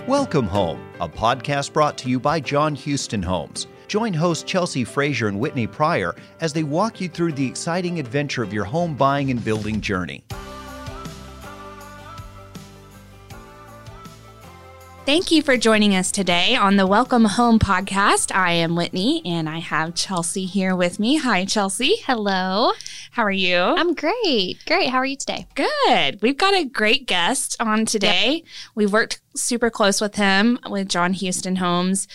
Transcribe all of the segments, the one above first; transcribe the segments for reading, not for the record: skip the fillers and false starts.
Welcome Home, a podcast brought to you by John Houston Homes. Join hosts Chelsea Frazier and Whitney Pryor as they walk you through the exciting adventure of your home buying and building journey. Thank you for joining us today on the Welcome Home podcast. I am Whitney, and I have Chelsea here with me. Hi, Chelsea. Hello. How are you? I'm great. Great. How are you today? Good. We've got a great guest on today. Yep. We've worked super close with him, with John Houston Homes,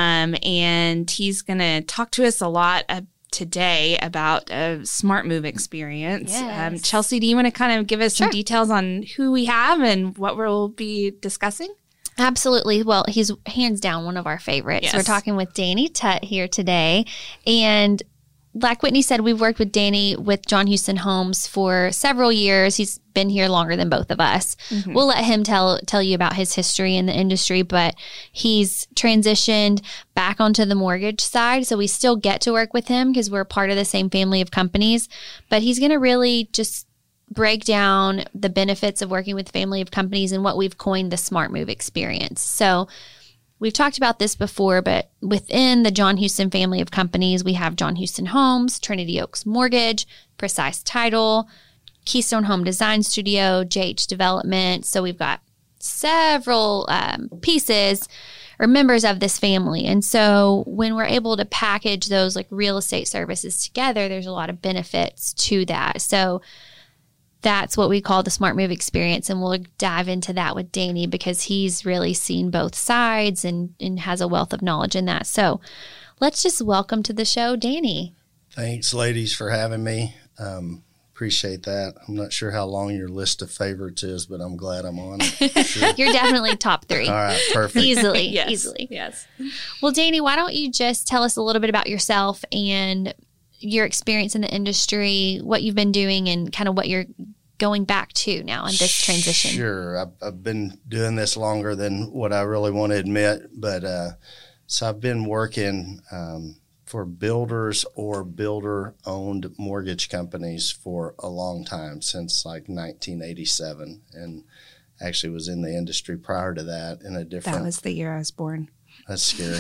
and he's going to talk to us a lot today about a smart move experience. Yes. Chelsea, do you want to kind of give us some details on who we have and what we'll be discussing? Absolutely. Well, he's hands down one of our favorites. Yes. We're talking with Danny Tutt here today. And like Whitney said, we've worked with Danny with John Houston Homes for several years. He's been here longer than both of us. Mm-hmm. We'll let him tell you about his history in the industry, but he's transitioned back onto the mortgage side. So we still get to work with him because we're part of the same family of companies. But he's going to really just break down the benefits of working with family of companies and what we've coined the smart move experience. So we've talked about this before, but within the John Houston family of companies, we have John Houston Homes, Trinity Oaks Mortgage, Precise Title, Keystone Home Design Studio, JH Development. So we've got several pieces or members of this family. And so when we're able to package those like real estate services together, there's a lot of benefits to that. So that's what we call the smart move experience. And we'll dive into that with Danny because he's really seen both sides and has a wealth of knowledge in that. So let's just welcome to the show, Danny. Thanks, ladies, for having me. Appreciate that. I'm not sure how long your list of favorites is, but I'm glad I'm on it. Sure. You're definitely top 3. All right, perfect. Easily, yes. Easily. Yes. Well, Danny, why don't you just tell us a little bit about yourself and your experience in the industry, what you've been doing, and kind of what you're going back to now in this transition. Sure. I've been doing this longer than what I really want to admit, but so I've been working for builders or builder-owned mortgage companies for a long time, since like 1987, and actually was in the industry prior to that in a different... That was the year I was born. That's scary.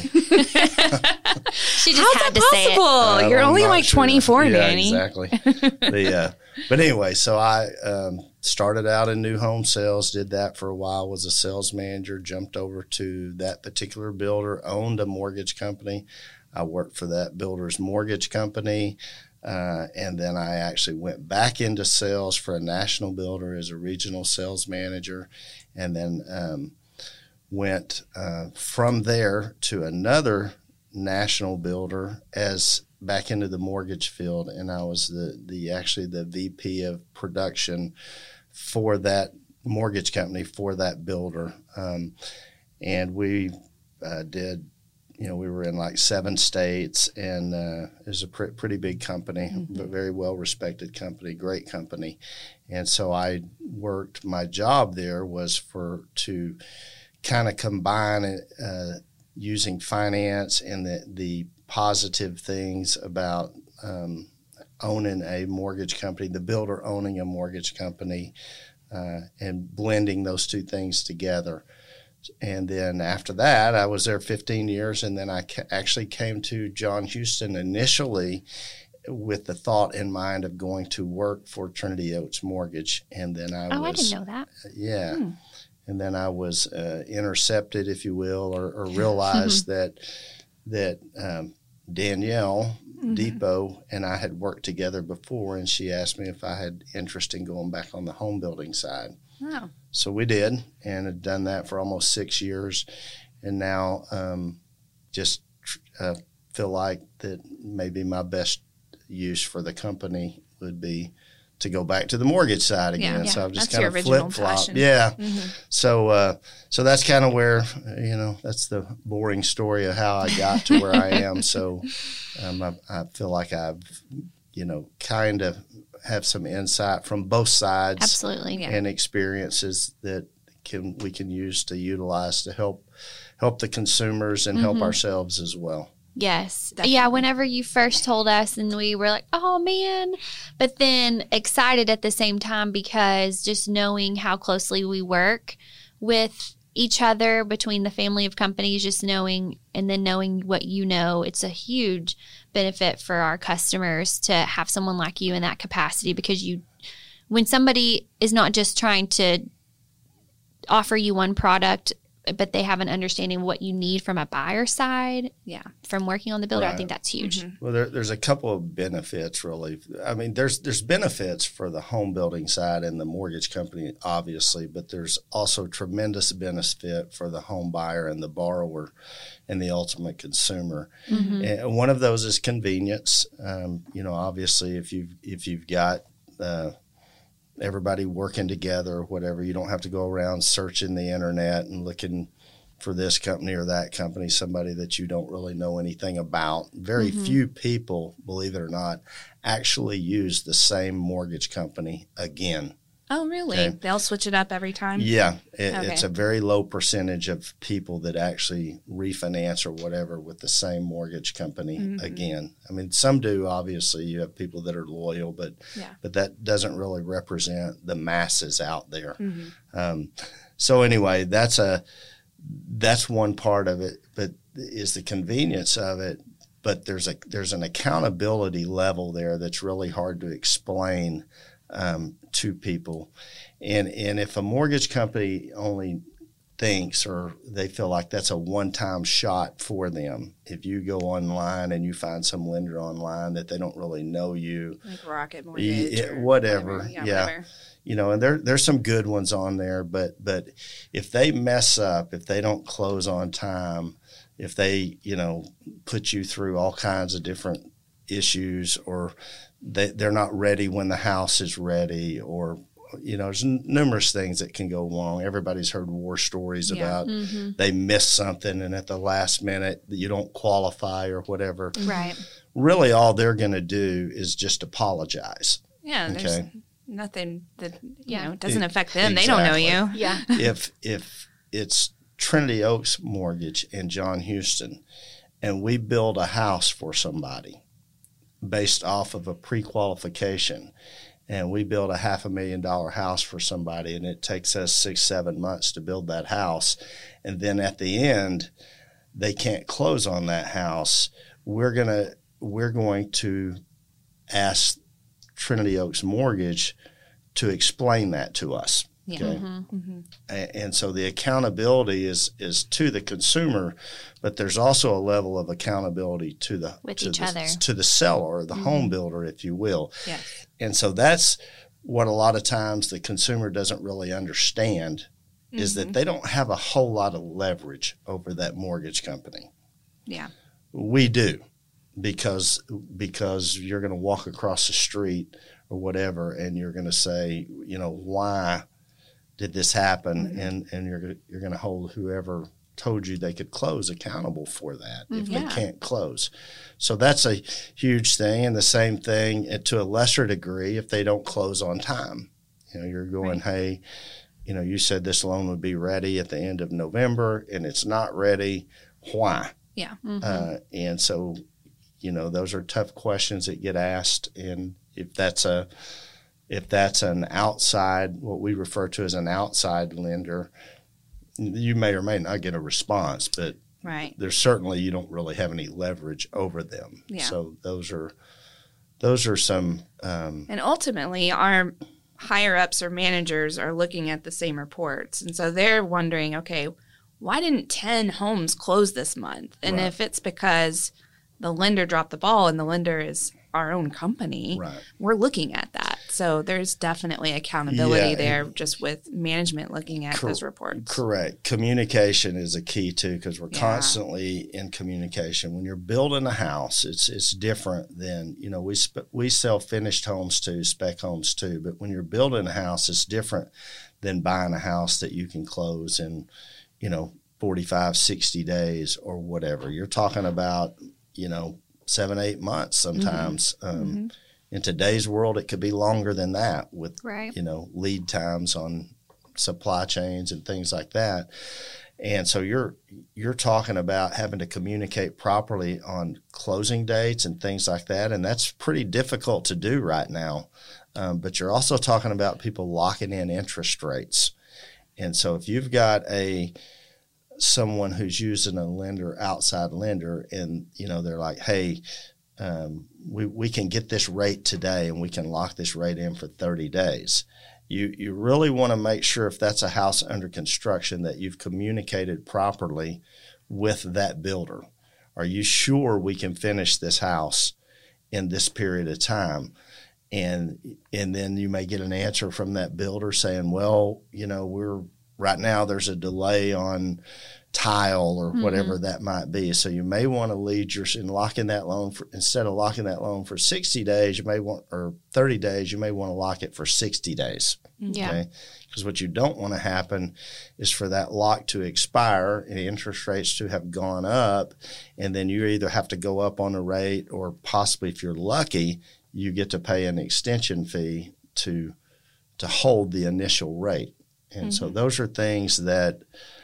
She just How's had that to say it. possible? You're only like 24, yeah, Danny. Exactly. But anyway, so I started out in new home sales, did that for a while, was a sales manager, jumped over to that particular builder, owned a mortgage company. I worked for that builder's mortgage company. And then I actually went back into sales for a national builder as a regional sales manager. And then went from there to another national builder as back into the mortgage field, and I was the VP of production for that mortgage company for that builder, and we did. We were in like 7 states, and it was a pretty big company, but very well-respected company, great company. And so I worked, my job there was to kind of combine using finance and the positive things about owning a mortgage company, the builder owning a mortgage company, and blending those two things together. And then after that, I was there 15 years, and then I actually came to John Houston initially with the thought in mind of going to work for Trinity Oaks Mortgage. And then I didn't know that. Yeah. And then I was intercepted, if you will, or realized that Danielle Depot and I had worked together before, and she asked me if I had interest in going back on the home building side. Oh. So we did, and had done that for almost 6 years, and now just feel like that maybe my best use for the company would be to go back to the mortgage side again. Yeah. So I've just That's kind of flip-flopped. passion. Yeah. Mm-hmm. So that's kind of where, that's the boring story of how I got to where I am. So I feel like I've, kind of have some insight from both sides. Absolutely. Yeah. And experiences that we can use to utilize to help the consumers and help ourselves as well. Yes. Definitely. Yeah, whenever you first told us and we were like, oh, man. But then excited at the same time because just knowing how closely we work with each other, between the family of companies, just knowing what you know, it's a huge benefit for our customers to have someone like you in that capacity, because when somebody is not just trying to offer you one product, but they have an understanding of what you need from a buyer side, from working on the builder, right. I think that's huge. Mm-hmm. Well, there's a couple of benefits, really. I mean, there's benefits for the home building side and the mortgage company, obviously, but there's also tremendous benefit for the home buyer and the borrower and the ultimate consumer. Mm-hmm. And one of those is convenience. Obviously, if you've got everybody working together or whatever, you don't have to go around searching the internet and looking for this company or that company, somebody that you don't really know anything about. Very few people, believe it or not, actually use the same mortgage company again. Oh, really? Okay. They'll switch it up every time? Yeah. It's a very low percentage of people that actually refinance or whatever with the same mortgage company again. I mean, some do, obviously. You have people that are loyal, but that doesn't really represent the masses out there. Mm-hmm. So anyway, that's one part of it, but is the convenience of it. But there's an accountability level there that's really hard to explain to people. And if a mortgage company only thinks, or they feel like that's a one-time shot for them, if you go online and you find some lender online that they don't really know you, like Rocket Mortgage, whatever. And there's some good ones on there, but if they mess up, if they don't close on time, if they put you through all kinds of different issues, or they're not ready when the house is ready, or there's numerous things that can go wrong. Everybody's heard war stories about they miss something and at the last minute you don't qualify or whatever. Right. Really, all they're going to do is just apologize. Yeah. Okay. There's nothing that doesn't affect them. Exactly. They don't know you. Yeah. If it's Trinity Oaks Mortgage and John Houston, and we build a house for somebody based off of a pre-qualification, and we build a $500,000 house for somebody, and it takes us 6-7 months to build that house, and then at the end they can't close on that house, we're going to ask Trinity Oaks Mortgage to explain that to us. Yeah. Okay? Mm-hmm. And so the accountability is to the consumer, but there's also a level of accountability to the seller, or the home builder, if you will. Yes. And so that's what a lot of times the consumer doesn't really understand, is that they don't have a whole lot of leverage over that mortgage company. Yeah. We do, because you're going to walk across the street or whatever, and you're going to say, why did this happen? Mm-hmm. And you're going to hold whoever told you they could close accountable for that if they can't close. So that's a huge thing. And the same thing to a lesser degree if they don't close on time. You're going, hey, you said this loan would be ready at the end of November and it's not ready. Why? Yeah. Mm-hmm. And so, those are tough questions that get asked. And if that's an outside, what we refer to as an outside lender, you may or may not get a response, but there's certainly, you don't really have any leverage over them. Yeah. So those are some. And ultimately, our higher ups or managers are looking at the same reports. And so they're wondering, okay, why didn't 10 homes close this month? And if it's because the lender dropped the ball, and the lender is our own company, we're looking at that. So there's definitely accountability there, just with management looking at those reports. Correct. Communication is a key too, because we're constantly in communication. When you're building a house, it's different than, we sell finished homes too, spec homes too, but when you're building a house, it's different than buying a house that you can close in, 45, 60 days or whatever. You're talking about, 7-8 months sometimes. In today's world, it could be longer than that with, lead times on supply chains and things like that. And so you're talking about having to communicate properly on closing dates and things like that. And that's pretty difficult to do right now. But you're also talking about people locking in interest rates. And so if you've got someone who's using a outside lender, and, they're like, hey, we can get this rate today and we can lock this rate in for 30 days. You really want to make sure, if that's a house under construction, that you've communicated properly with that builder. Are you sure we can finish this house in this period of time? And then you may get an answer from that builder saying, well, right now there's a delay on tile or whatever that might be. So you may want to in locking that loan instead of locking that loan for 60 days, or 30 days, you may want to lock it for 60 days. Yeah. Okay. Because what you don't want to happen is for that lock to expire and interest rates to have gone up. And then you either have to go up on the rate, or possibly, if you're lucky, you get to pay an extension fee to hold the initial rate. And so those are things that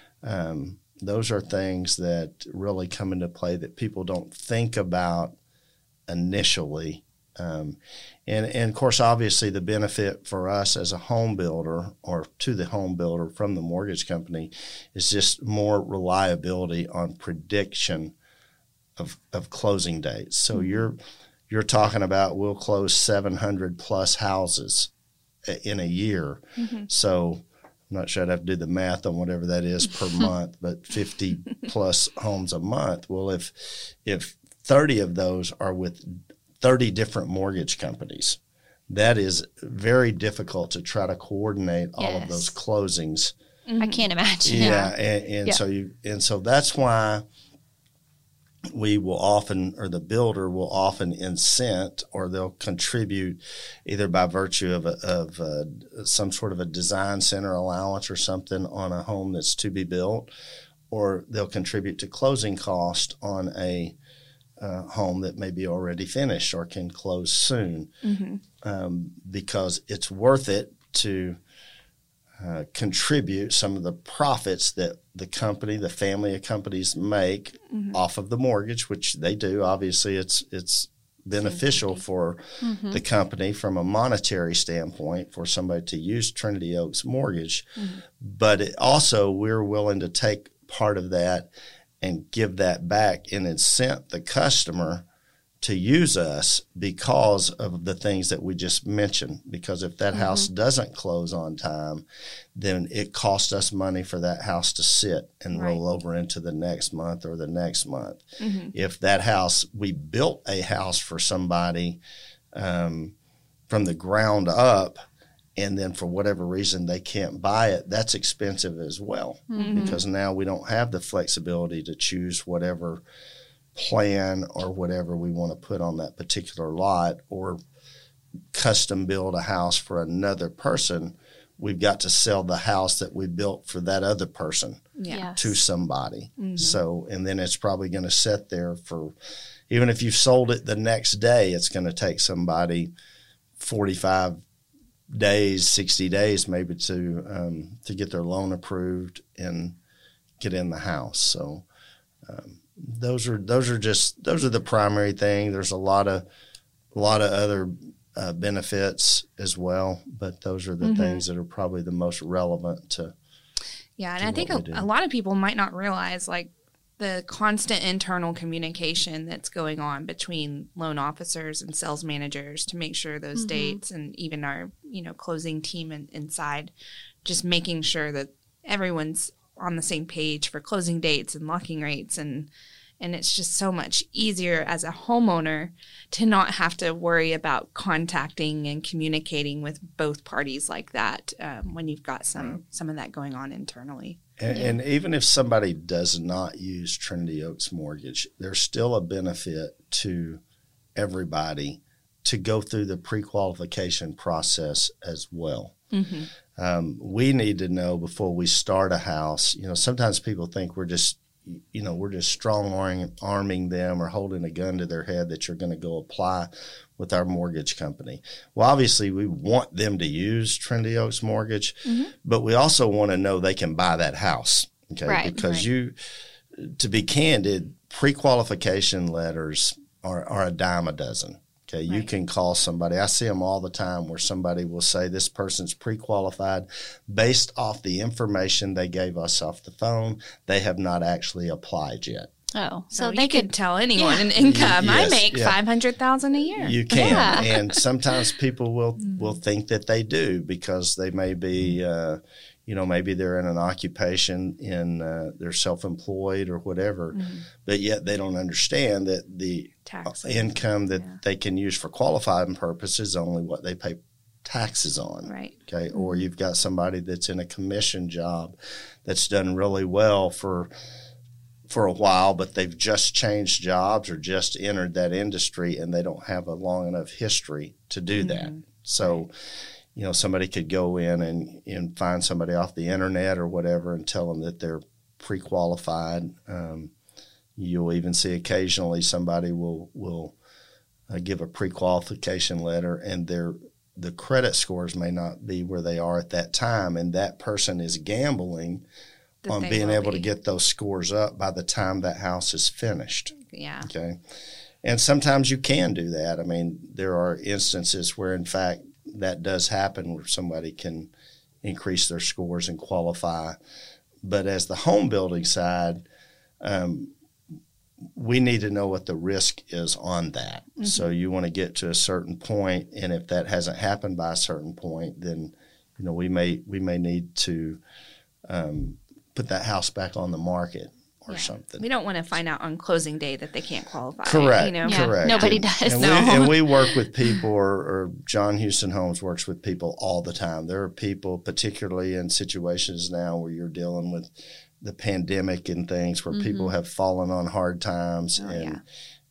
really come into play that people don't think about initially. And of course, obviously, the benefit for us as a home builder, or to the home builder from the mortgage company, is just more reliability on prediction of closing dates. So you're talking about, we'll close 700 plus houses in a year. So I'm not sure I'd have to do the math on whatever that is per month, but 50 plus homes a month. Well, if 30 of those are with 30 different mortgage companies, that is very difficult to try to coordinate all of those closings. I can't imagine. Yeah, so that's why we will often, or the builder will often incent, or they'll contribute either by virtue of some sort of a design center allowance or something on a home that's to be built, or they'll contribute to closing cost on a home that may be already finished or can close soon, because it's worth it to contribute some of the profits that the family of companies make off of the mortgage, which they do. Obviously, it's beneficial for the company from a monetary standpoint for somebody to use Trinity Oaks Mortgage, but we're willing to take part of that and give that back and incent the customer to use us because of the things that we just mentioned. Because if that house doesn't close on time, then it costs us money for that house to sit and roll over into the next month or the next month. If that house, we built a house for somebody from the ground up, and then for whatever reason they can't buy it, that's expensive as well, because now we don't have the flexibility to choose whatever plan or whatever we want to put on that particular lot, or custom build a house for another person. We've got to sell the house that we built for that other person to somebody. So, and then it's probably going to sit there for, even if you've sold it the next day, it's going to take somebody 45 days, 60 days maybe to get their loan approved and get in the house. So those are the primary thing. There's a lot of other benefits as well, but those are the things that are probably the most relevant to. Yeah, and I think a lot of people might not realize, like, the constant internal communication that's going on between loan officers and sales managers to make sure those dates, and even our, closing team inside, just making sure that everyone's on the same page for closing dates and locking rates. And it's just so much easier as a homeowner to not have to worry about contacting and communicating with both parties like that when you've got some of that going on internally. And even if somebody does not use Trinity Oaks Mortgage, there's still a benefit to everybody to go through the pre-qualification process as well. We need to know before we start a house. Sometimes people think we're just strong arming them or holding a gun to their head that you're going to go apply with our mortgage company. Well, obviously, we want them to use Trinity Oaks Mortgage, but we also want to know they can buy that house. Okay, right, because to be candid, pre-qualification letters are a dime a dozen. Okay, you can call somebody. I see them all the time where somebody will say this person's pre-qualified based off the information they gave us off the phone. They have not actually applied yet. Oh, so they could tell anyone an income. I make $500,000 a year. You can, and sometimes people will think that they do because they may be, maybe they're in an occupation in they're self-employed or whatever, but yet they don't understand that the income that they can use for qualifying purposes is only what they pay taxes on. Right. Okay. Or you've got somebody that's in a commission job that's done really well for a while, but they've just changed jobs or just entered that industry and they don't have a long enough history to do that. So, somebody could go in and find somebody off the internet or whatever and tell them that they're pre-qualified. You'll even see occasionally somebody will give a pre-qualification letter and the credit scores may not be where they are at that time, and that person is gambling on being able to get those scores up by the time that house is finished. Yeah. Okay. And sometimes you can do that. I mean, there are instances where, in fact, that does happen where somebody can increase their scores and qualify. But as the home building side, we need to know what the risk is on that. So you want to get to a certain point, and if that hasn't happened by a certain point, then we may need to put that house back on the market or something. We don't want to find out on closing day that they can't qualify. Correct. Correct. Nobody does. And we work with people, or John Houston Homes works with people all the time. There are people, particularly in situations now where you're dealing with the pandemic and things where people have fallen on hard times and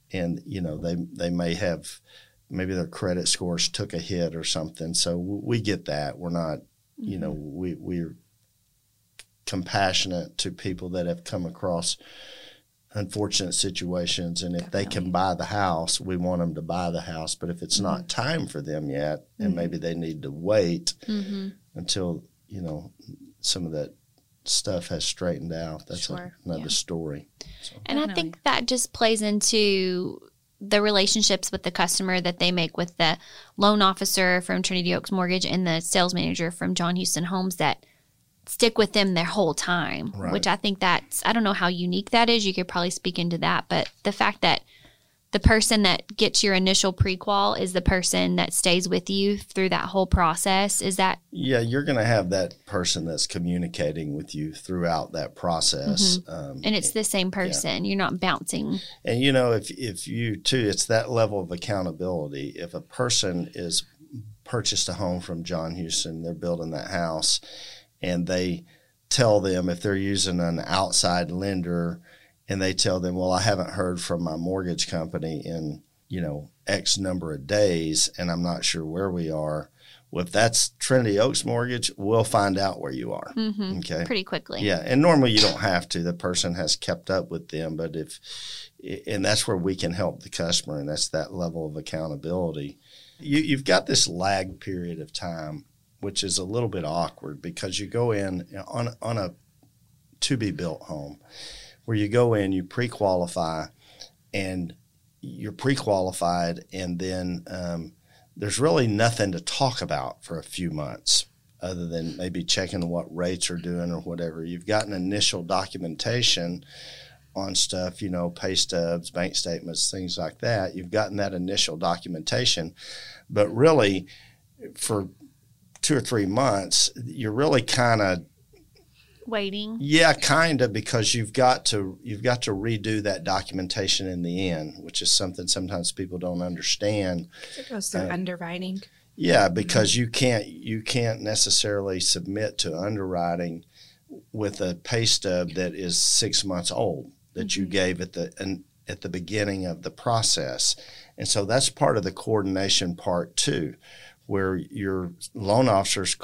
they may have, maybe their credit scores took a hit or something. So we get that. We're not, we're compassionate to people that have come across unfortunate situations, and if they can buy the house, we want them to buy the house. But if it's not time for them yet, and maybe they need to wait until some of that stuff has straightened out, that's another story. So. And I think that just plays into the relationships with the customer that they make with the loan officer from Trinity Oaks Mortgage and the sales manager from John Houston Homes that stick with them their whole time, which I think I don't know how unique that is. You could probably speak into that, but the fact that the person that gets your initial pre-qual is the person that stays with you through that whole process. Is that? Yeah, you're going to have that person that's communicating with you throughout that process. And it's the same person. You're not bouncing. And, if you, too, it's that level of accountability. If a person is purchased a home from John Houston, they're building that house, and they tell them, if they're using an outside lender, and they tell them, well, I haven't heard from my mortgage company in, X number of days, and I'm not sure where we are. Well, if that's Trinity Oaks Mortgage, we'll find out where you are. Okay. Pretty quickly. Yeah. And normally you don't have to. The person has kept up with them. But and that's where we can help the customer, and that's that level of accountability. You've got this lag period of time, which is a little bit awkward because you go in on a to-be-built home where you go in, you pre-qualify, and you're pre-qualified, and then there's really nothing to talk about for a few months other than maybe checking what rates are doing or whatever. You've got an initial documentation on stuff, pay stubs, bank statements, things like that. You've gotten that initial documentation, but really for 2 or 3 months, you're really kind of waiting. Yeah, kind of, because you've got to redo that documentation in the end, which is something sometimes people don't understand. It goes through underwriting. Yeah, because you can't necessarily submit to underwriting with a pay stub that is 6 months old that you gave at the beginning of the process. And so that's part of the coordination part too, where your loan officer is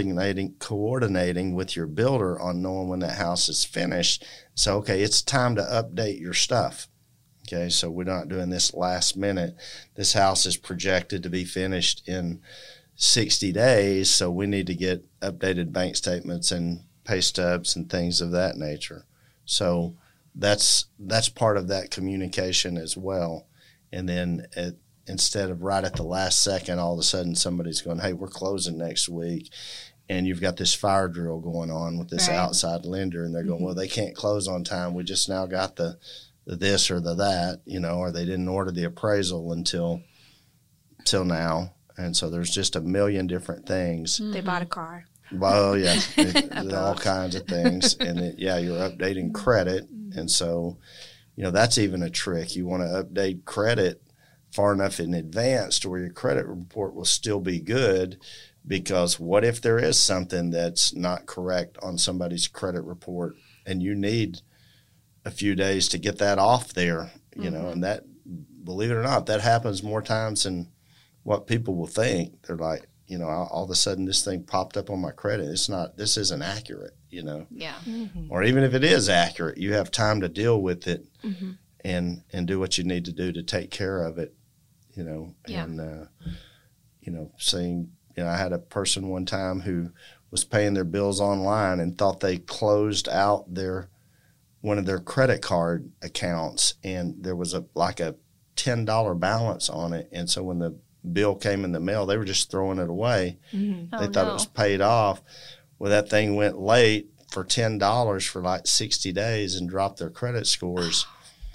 coordinating with your builder on knowing when that house is finished. So, okay, it's time to update your stuff. Okay, so we're not doing this last minute. This house is projected to be finished in 60 days, so we need to get updated bank statements and pay stubs and things of that nature. So that's part of that communication as well. And then instead of right at the last second, all of a sudden somebody's going, hey, we're closing next week. And you've got this fire drill going on with this outside lender, and they're going, well, they can't close on time. We just now got the this or the that, or they didn't order the appraisal until now. And so there's just a million different things. They bought a car. Well, yeah, all kinds of things. And you're updating credit. And so, that's even a trick. You want to update credit far enough in advance to where your credit report will still be good. Because what if there is something that's not correct on somebody's credit report and you need a few days to get that off there, and that, believe it or not, that happens more times than what people will think. They're like, all of a sudden this thing popped up on my credit. This isn't accurate, Yeah. Mm-hmm. Or even if it is accurate, you have time to deal with it and do what you need to do to take care of it, and, saying, I had a person one time who was paying their bills online and thought they closed out one of their credit card accounts, and there was a $10 balance on it. And so when the bill came in the mail, they were just throwing it away. Mm-hmm. They thought it was paid off. Well, that thing went late for $10 for 60 days and dropped their credit scores,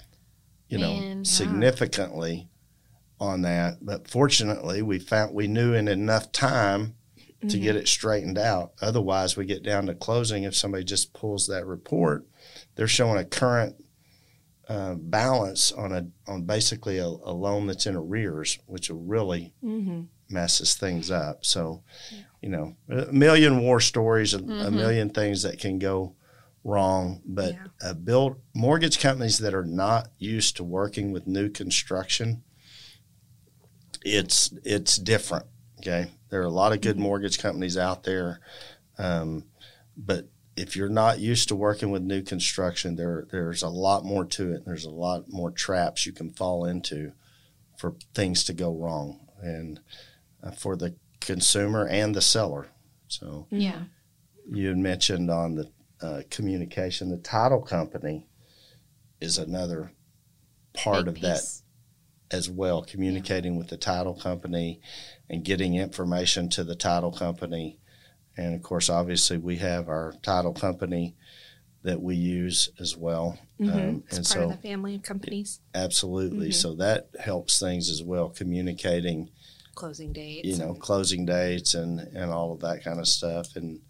significantly on that. But fortunately, we knew in enough time to get it straightened out. Otherwise, we get down to closing. If somebody just pulls that report, they're showing a current balance on basically a loan that's in arrears, which will really messes things up. So, a million war stories, a million things that can go wrong. But mortgage companies that are not used to working with new construction, it's different. Okay, there are a lot of good mortgage companies out there, but if you're not used to working with new construction, there's a lot more to it. There's a lot more traps you can fall into for things to go wrong, and for the consumer and the seller. So you had mentioned on the communication, the title company is another part of that as well, communicating with the title company and getting information to the title company. And, of course, obviously we have our title company that we use as well. It's part of the family of companies. Absolutely. So that helps things as well, communicating. Closing dates. Closing dates and all of that kind of stuff. And,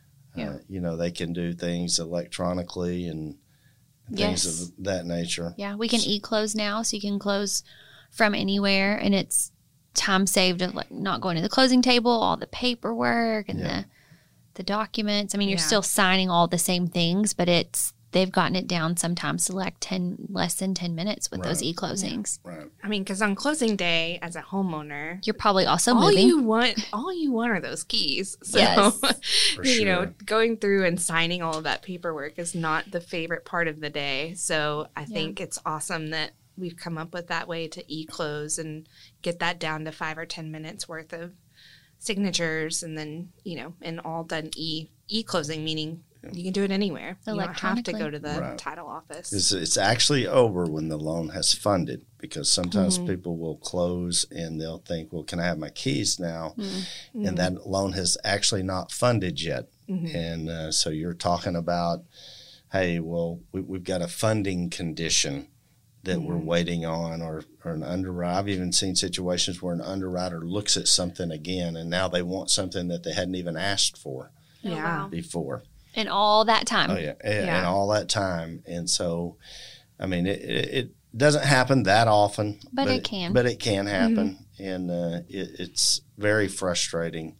they can do things electronically and things of that nature. Yeah, we can e-close now, so you can close from anywhere, and it's time saved of not going to the closing table, all the paperwork and the documents. I mean, you're still signing all the same things, but they've gotten it down sometimes to less than 10 minutes with those e-closings. Yeah. Right. I mean, because on closing day, as a homeowner, you're probably also all moving. All you want are those keys. So, Yes. For sure. going through and signing all of that paperwork is not the favorite part of the day. So I think it's awesome that we've come up with that way to e-close and get that down to 5 or 10 minutes worth of signatures, and then, and all done e-closing, meaning you can do it anywhere. You don't have to go to the title office. It's actually over when the loan has funded, because sometimes people will close and they'll think, well, can I have my keys now? And that loan has actually not funded yet. And so you're talking about, hey, well, we've got a funding condition that we're waiting on, or an underwriter. I've even seen situations where an underwriter looks at something again, and now they want something that they hadn't even asked for before. And all that time. Oh, yeah. And all that time. And so, I mean, it doesn't happen that often. But it can. But it can happen. And it's very frustrating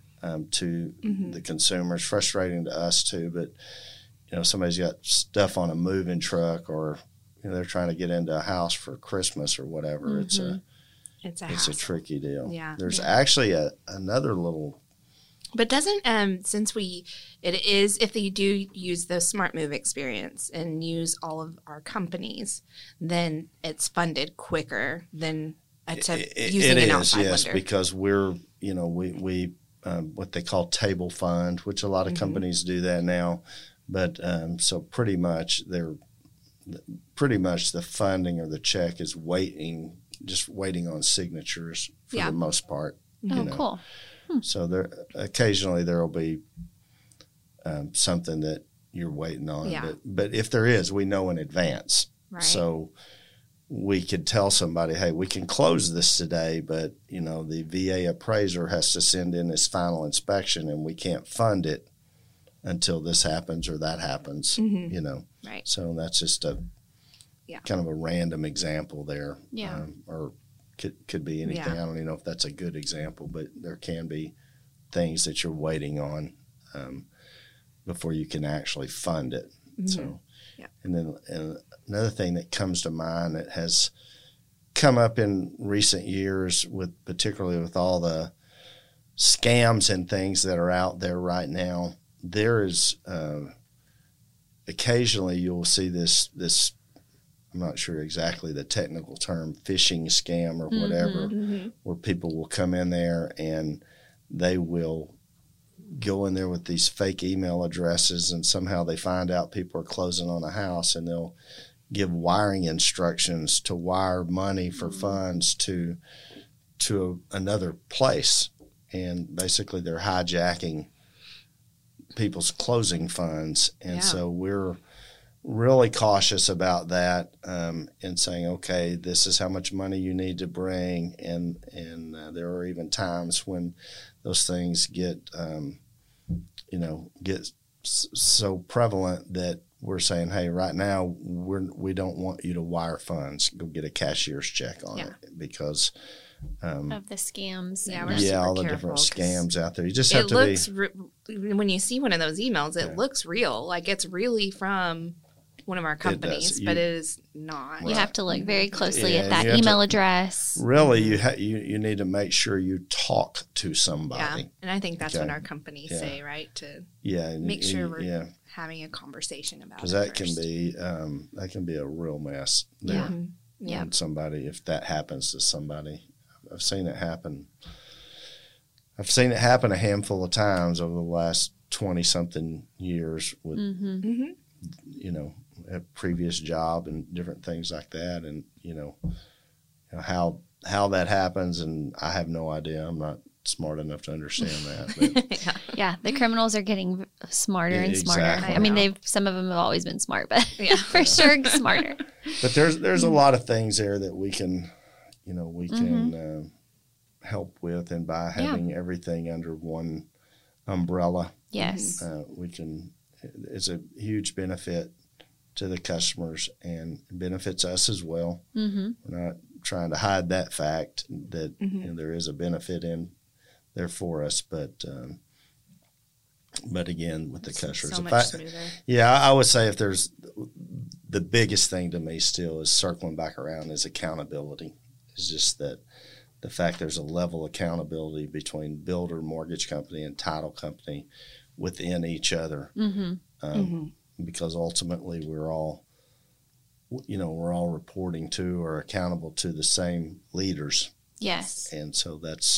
to the consumers, frustrating to us too. But, somebody's got stuff on a moving truck, or they're trying to get into a house for Christmas or whatever. It's a tricky deal. Yeah. There's actually another little. But doesn't if they do use the Smart Move experience and use all of our companies, then it's funded quicker than using an outside lender. Yes, because we're we what they call table fund, which a lot of companies do that now. But so pretty much the funding or the check is waiting just waiting on signatures for the most part. Oh, cool. So occasionally there will be something that you're waiting on. Yeah. But if there is, we know in advance. Right. So we could tell somebody, hey, we can close this today, but, the VA appraiser has to send in his final inspection and we can't fund it until this happens or that happens, Right. So that's just a kind of a random example there. Yeah. Or could be anything. I don't even know if that's a good example, but there can be things that you're waiting on before you can actually fund it. So, and then another thing that comes to mind that has come up in recent years, particularly with all the scams and things that are out there right now, there is occasionally you'll see this. I'm not sure exactly the technical term, phishing scam or whatever, where people will come in there and they will go in there with these fake email addresses, and somehow they find out people are closing on a house, and they'll give wiring instructions to wire money for funds to another place. And basically they're hijacking people's closing funds. And so we're really cautious about that and saying, okay, this is how much money you need to bring. And there are even times when those things get so prevalent that we're saying, hey, right now we don't want you to wire funds. Go get a cashier's check on it because of the scams. All the different scams out there. You just have to when you see one of those emails, it looks real. Like it's really from one of our companies, but it is not. You have to look very closely at that email address. Really, you need to make sure you talk to somebody. Yeah, and I think that's what our companies say, right? To make sure we're having a conversation about it. Because that can be a real mess there. And somebody, if that happens to somebody, I've seen it happen. I've seen it happen a handful of times over the last 20-something years with, a previous job and different things like that. And, how that happens, and I have no idea. I'm not smart enough to understand that. But the criminals are getting smarter and smarter. Exactly. I mean, some of them have always been smart, but for sure smarter. But there's a lot of things there that we can, help with, and by having everything under one umbrella, it's a huge benefit to the customers and benefits us as well. We're not trying to hide that fact that there is a benefit in there for us, but again, with the customers, so much smoother. I would say if there's the biggest thing to me still is circling back around is accountability. It's just that the fact there's a level of accountability between builder, mortgage company, and title company within each other. Because ultimately we're all reporting to or accountable to the same leaders. Yes. And so that's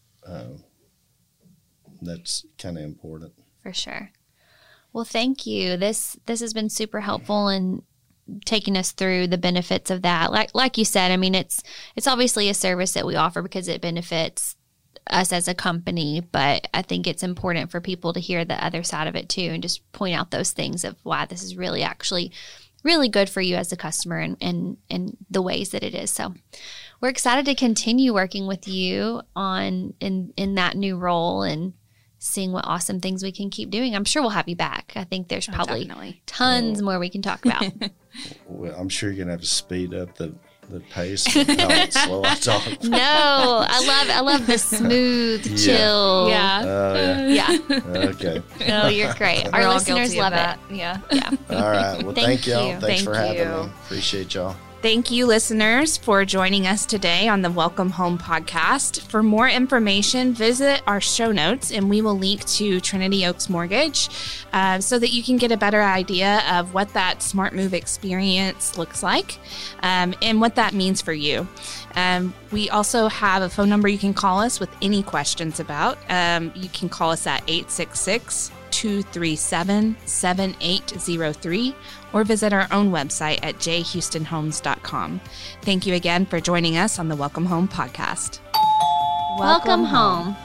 kind of important. For sure. Well, thank you. This has been super helpful in taking us through the benefits of that. Like you said, I mean, it's obviously a service that we offer because it benefits us as a company, but I think it's important for people to hear the other side of it too, and just point out those things of why this is really actually really good for you as a customer and the ways that it is. So we're excited to continue working with you in that new role and seeing what awesome things we can keep doing. I'm sure we'll have you back. I think there's probably tons more we can talk about. Well, I'm sure you're going to have to speed up the pace and how slow I talk. No, I love the smooth, chill. Yeah. Okay. No, you're great. Our listeners love it. Yeah. All right. Well, thank y'all. Thanks for having me. Appreciate y'all. Thank you, listeners, for joining us today on the Welcome Home podcast. For more information, visit our show notes, and we will link to Trinity Oaks Mortgage so that you can get a better idea of what that smart move experience looks like and what that means for you. We also have a phone number you can call us with any questions about. You can call us at 866 237-7803 or visit our own website at jhoustonhomes.com. Thank you again for joining us on the Welcome Home podcast. Welcome home.